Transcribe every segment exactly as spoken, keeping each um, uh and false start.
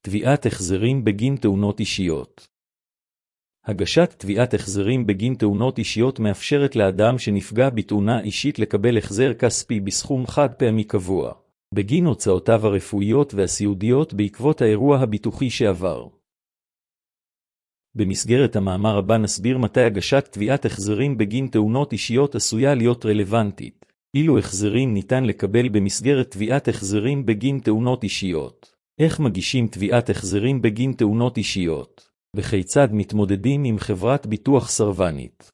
תביעת החזרים בגין תאונות אישיות. הגשת תביעת החזרים בגין תאונות אישיות מאפשרת לאדם שנפגע בתאונה אישית לקבל החזר כספי בסכום חד פעמי קבוע, בגין הוצאותיו הרפואיות והסיעודיות בעקבות האירוע הביטוחי שעבר. במסגרת המאמר הבא נסביר מתי הגשת תביעת החזרים בגין תאונות אישיות עשויה להיות רלוונטית, אילו החזרים ניתן לקבל במסגרת תביעת החזרים בגין תאונות אישיות, איך מגישים תביעת החזרים בגין תאונות אישיות, וכיצד מתמודדים עם חברת ביטוח סרבנית.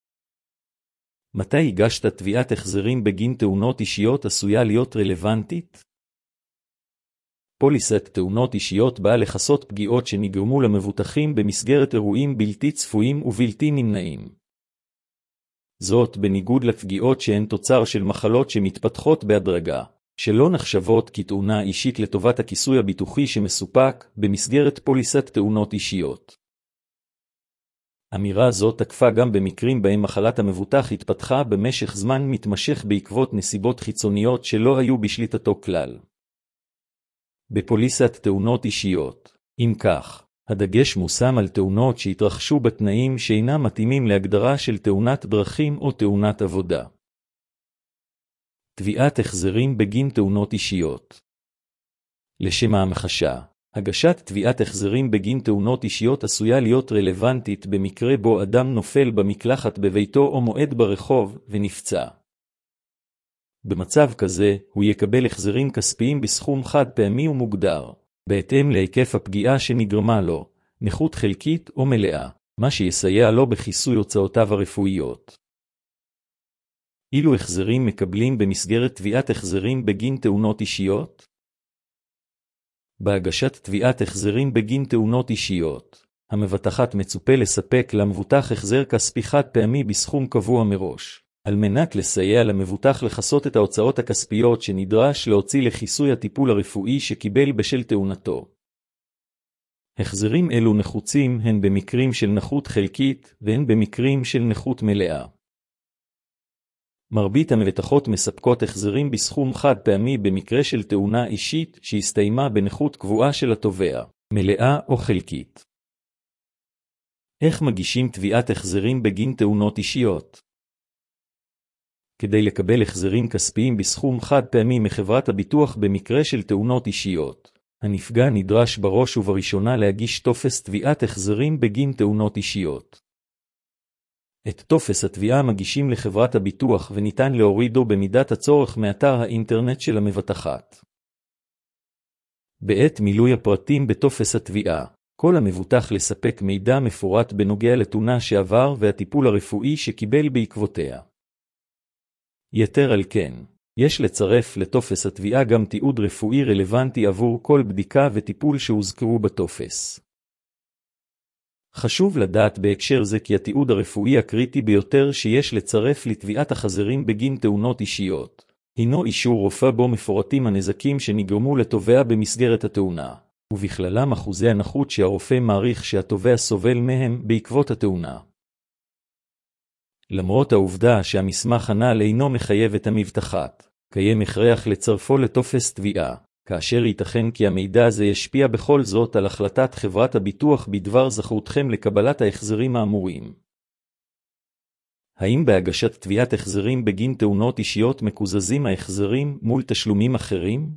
מתי הגשת תביעת החזרים בגין תאונות אישיות עשויה להיות רלוונטית? פוליסת תאונות אישיות באה לכסות פגיעות שנגרמו למבוטחים במסגרת אירועים בלתי צפויים ובלתי נמנעים. זאת בניגוד לפגיעות שהן תוצר של מחלות שמתפתחות בהדרגה, שלא נחשבות כתאונה אישית לטובת הכיסוי הביטוחי שמסופק במסגרת פוליסת תאונות אישיות. אמירה זו תקפה גם במקרים בהם מחלת המבוטח התפתחה במשך זמן מתמשך בעקבות נסיבות חיצוניות שלא היו בשליטתו כלל. בפוליסת תאונות אישיות, אם כך, הדגש מושם על תאונות שהתרחשו בתנאים שאינם מתאימים להגדרה של תאונת דרכים או תאונת עבודה. תביעת החזרים בגין תאונות אישיות. לשם ההמחשה, הגשת תביעת החזרים בגין תאונות אישיות עשויה להיות רלוונטית במקרה בו אדם נופל במקלחת בביתו או מועד ברחוב ונפצע. במצב כזה, הוא יקבל החזרים כספיים בסכום חד פעמי ומוגדר, בהתאם להיקף הפגיעה שנגרמה לו, נכות חלקית או מלאה, מה שיסייע לו בכיסוי הוצאותיו הרפואיות. אילו החזרים מקבלים במסגרת תביעת החזרים בגין תאונות אישיות? בהגשת תביעת החזרים בגין תאונות אישיות, המבטחת מצופה לספק למבוטח החזר כספי חד פעמי בסכום קבוע מראש, על מנת לסייע למבוטח לחסות את ההוצאות הכספיות שנדרש להוציא לכיסוי הטיפול הרפואי שקיבל בשל תאונתו. החזרים אלו נחוצים הן במקרים של נכות חלקית והן במקרים של נכות מלאה. מרבית המבטחות מספקות החזרים בסכום חד פעמי במקרה של תאונה אישית שהסתיימה בנכות קבועה של התובע, מלאה או חלקית. איך מגישים תביעת החזרים בגין תאונות אישיות? כדי לקבל החזרים כספיים בסכום חד פעמי מחברת הביטוח במקרה של תאונות אישיות, הנפגע נדרש בראש ובראשונה להגיש טופס תביעת החזרים בגין תאונות אישיות. את טופס התביעה מגישים לחברת הביטוח וניתן להורידו במידת הצורך מאתר האינטרנט של המבטחת. בעת מילוי הפרטים בטופס התביעה, כל המבוטח לספק מידע מפורט בנוגע לתאונה שעבר והטיפול הרפואי שקיבל בעקבותיה. יתר על כן, יש לצרף לטופס התביעה גם תיעוד רפואי רלוונטי עבור כל בדיקה וטיפול שהוזכרו בטופס. חשוב לדעת בהקשר זה כי התיעוד הרפואי הקריטי ביותר שיש לצרף לתביעת החזרים בגין תאונות אישיות, הינו אישור רופא בו מפורטים הנזקים שנגרמו לתובע במסגרת התאונה, ובכללם אחוזי הנכות שהרופא מעריך שהתובע סובל מהם בעקבות התאונה. למרות העובדה שהמסמך הנ"ל אינו מחייב את המבטחת, קיים הכרח לצרפו לטופס תביעה, כאשר ייתכן כי המידע הזה ישפיע בכל זאת על החלטת חברת הביטוח בדבר זכותכם לקבלת ההחזרים האמורים. האם בהגשת תביעת החזרים בגין תאונות אישיות מקוזזים ההחזרים מול תשלומים אחרים?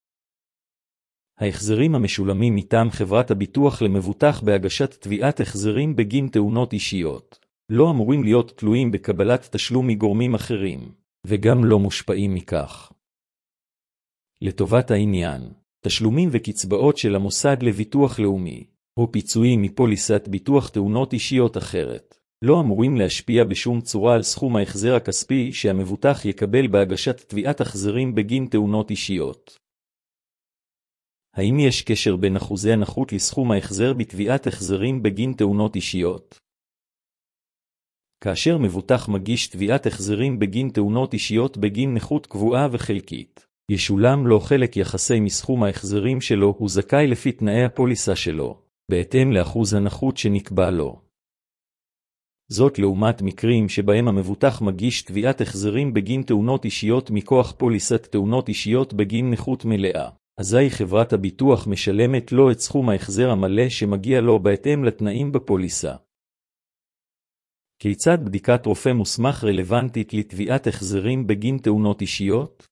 ההחזרים המשולמים מטעם חברת הביטוח למבוטח בהגשת תביעת החזרים בגין תאונות אישיות לא אמורים להיות תלויים בקבלת תשלום מגורמים אחרים, וגם לא מושפעים מכך. לטובת העניין, תשלומים וקצבאות של המוסד לביטוח לאומי, או פיצויים מפוליסת ביטוח תאונות אישיות אחרת, לא אמורים להשפיע בשום צורה על סכום ההחזר הכספי שהמבוטח יקבל בהגשת תביעת החזרים בגין תאונות אישיות. האם יש קשר בין אחוזי הנכות לסכום ההחזר בתביעת החזרים בגין תאונות אישיות? כאשר מבוטח מגיש תביעת החזרים בגין תאונות אישיות בגין נכות קבועה וחלקית, ישולם לו חלק יחסי מסכום ההחזרים שלו, הוא זכאי לפי תנאי הפוליסה שלו, בהתאם לאחוז הנכות שנקבע לו. זאת לעומת מקרים שבהם המבוטח מגיש תביעת החזרים בגין תאונות אישיות מכוח פוליסת תאונות אישיות בגין נכות מלאה, אזי חברת הביטוח משלמת לו את סכום ההחזר המלא שמגיע לו בהתאם לתנאים בפוליסה. כיצד בדיקת רופא מוסמך רלוונטית לתביעת החזרים בגין תאונות אישיות?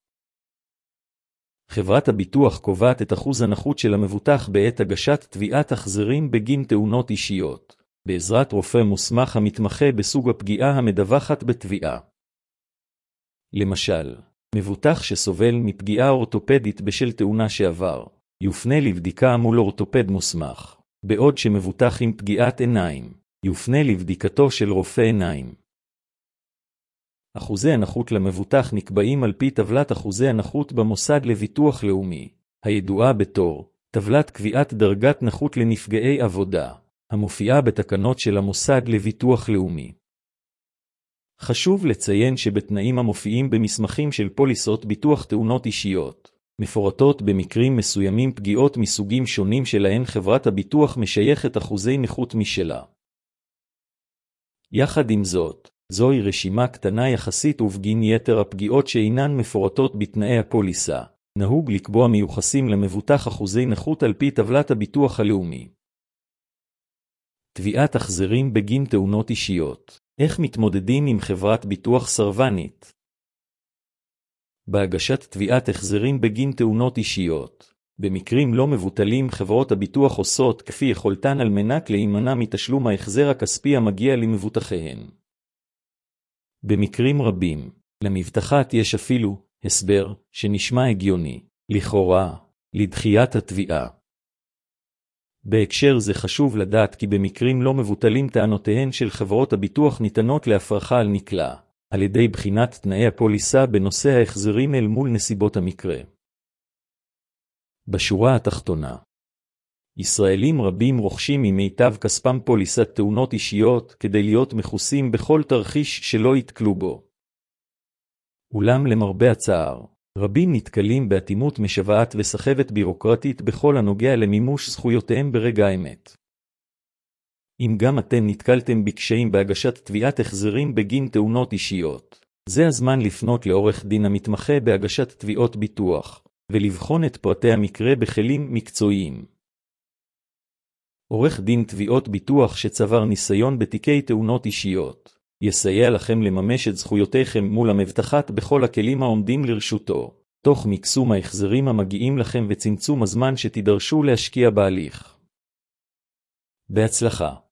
חברת הביטוח קובעת את אחוז הנכות של המבוטח בעת הגשת תביעת החזרים בגין תאונות אישיות, בעזרת רופא מוסמך המתמחה בסוג הפגיעה המדווחת בתביעה. למשל, מבוטח שסובל מפגיעה אורתופדית בשל תאונה שעבר, יופנה לבדיקה מול אורתופד מוסמך, בעוד שמבוטח עם פגיעת עיניים, יופנה לבדיקתו של רופא עיניים. אחוזי הנכות למבוטח נקבעים על פי טבלת אחוזי הנכות במוסד לביטוח לאומי, הידועה בתור טבלת קביעת דרגת נכות לנפגעי עבודה, המופיעה בתקנות של המוסד לביטוח לאומי. חשוב לציין שבתנאים המופיעים במסמכים של פוליסות ביטוח תאונות אישיות, מפורטות במקרים מסוימים פגיעות מסוגים שונים שלהן חברת הביטוח משייכת אחוזי נכות משלה. יחד עם זאת, זוהי רשימה קטנה יחסית ובגין יתר הפגיעות שאינן מפורטות בתנאי הפוליסה, נהוג לקבוע מיוחסים למבוטח אחוזי נכות על פי טבלת הביטוח הלאומי. תביעת החזרים בגין תאונות אישיות. איך מתמודדים עם חברת ביטוח סרבנית? בהגשת תביעת החזרים בגין תאונות אישיות, במקרים לא מבוטלים חברות הביטוח עושות כפי יכולתן על מנת להימנע מתשלום ההחזר הכספי המגיע למבוטחיהן. במקרים רבים, למבטחת יש אפילו הסבר שנשמע הגיוני, לכאורה, לדחיית התביעה. בהקשר זה חשוב לדעת כי במקרים לא מבוטלים טענותיהן של חברות הביטוח ניתנות להפרחה על נקלה, על ידי בחינת תנאי הפוליסה בנושא ההחזרים אל מול נסיבות המקרה. בשורה התחתונה, ישראלים רבים רוכשים ממיטב כספם פוליסת תאונות אישיות כדי להיות מכוסים בכל תרחיש שלא יתקלו בו. אולם למרבה הצער, רבים נתקלים באטימות משוועת וסחבת בירוקרטית בכל הנוגע למימוש זכויותיהם ברגע האמת. אם גם אתם נתקלתם בקשיים בהגשת תביעת החזרים בגין תאונות אישיות, זה הזמן לפנות לעורך דין המתמחה בהגשת תביעות ביטוח, ולבחון את פרטי המקרה בכלים מקצועיים. עורך דין תביעות ביטוח שצבר ניסיון בתיקי תאונות אישיות, יסייע לכם לממש את זכויותיכם מול המבטחת בכל הכלים העומדים לרשותו, תוך מקסום ההחזרים המגיעים לכם וצמצום הזמן שתידרשו להשקיע בהליך. בהצלחה.